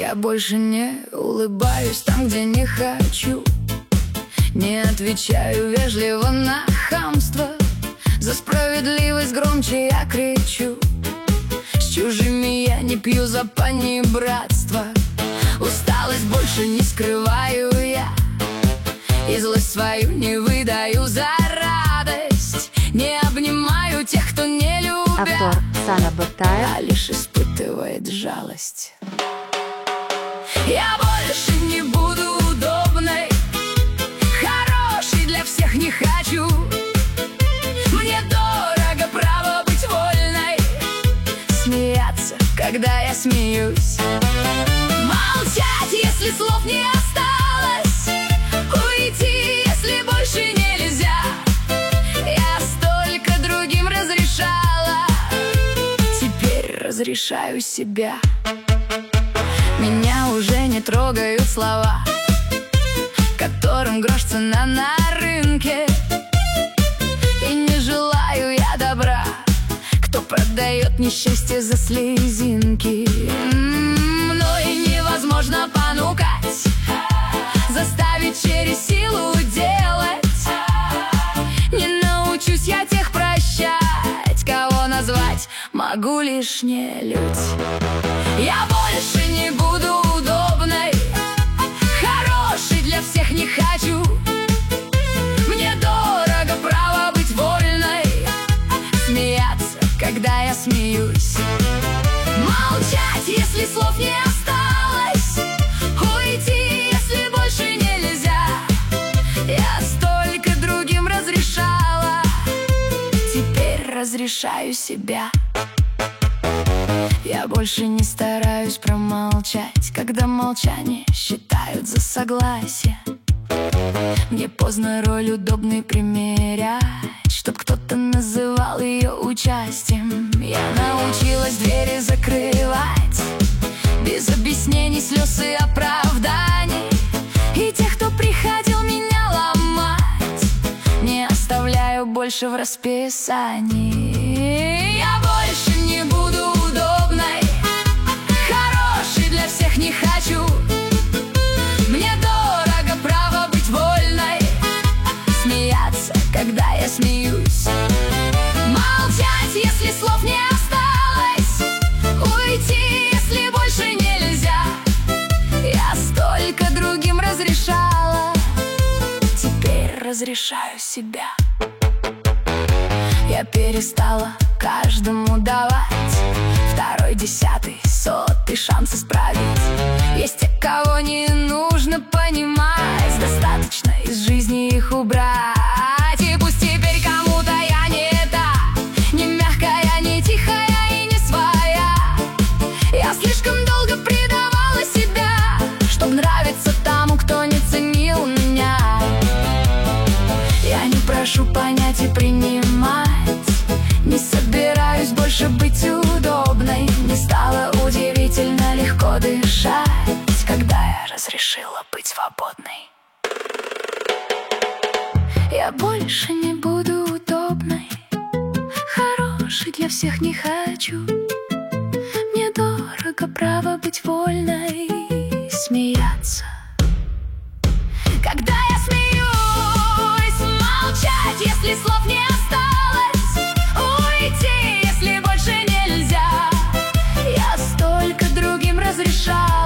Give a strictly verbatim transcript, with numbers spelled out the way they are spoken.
Я больше не улыбаюсь там, где не хочу. Не отвечаю вежливо на хамство. За справедливость громче я кричу. С чужими я не пью за панибратство. Усталость больше не скрываю я, и злость свою не выдаю за радость. Не обнимаю тех, кто не любит, Автор Сана Баттаев, а лишь испытывает жалость. Я больше не буду удобной, хорошей для всех не хочу. Мне дорого право быть вольной, смеяться, когда я смеюсь, молчать, если слов не осталось, уйти, если больше нельзя. Я столько другим разрешала, теперь разрешаю себя. Меня уже не трогают слова, которым грош цена на рынке. И не желаю я добра, кто продает несчастье за слезинки. М-м, но и невозможно понукать, заставить через силу делать. Не научусь я тех прощать, кого назвать могу лишь нелюдь. Я больше не буду удобной, хорошей для всех не хочу. Мне дорого право быть вольной, смеяться, когда я смеюсь, молчать, если слов не осталось, уйти, если больше нельзя. Я столько другим разрешала, теперь разрешаю себя. Я больше не стараюсь промолчать, когда молчание считают за согласие. Мне поздно роль удобной примерять, чтоб кто-то называл ее участием. Я научилась двери закрывать без объяснений, слез и оправданий. И тех, кто приходил меня ломать, не оставляю больше в расписании. Я больше не буду удобной, хорошей для всех не хочу. Мне дорого право быть вольной, смеяться, когда я смеюсь, молчать, если слов не осталось, уйти, если больше нельзя. Я столько другим разрешала, теперь разрешаю себя. Я перестала каждому давать второй, десятый, сотый шанс исправить. Есть те, кого не нужно понимать, достаточно из жизни их убрать. И пусть теперь кому-то я не та, не мягкая, не тихая и не своя. Я слишком долго предавала себя, чтоб нравиться тому, кто не ценил меня. Я не прошу понять и принимать, не собираюсь больше быть удобной. Мне стало удивительно легко дышать, когда я разрешила быть свободной. Я больше не буду удобной, хорошей для всех не хочу. Мне дорого право быть вольной, смеяться, когда я смеюсь, молчать, если слов не осталось, уйти, если больше нельзя. Я столько другим разрешаю,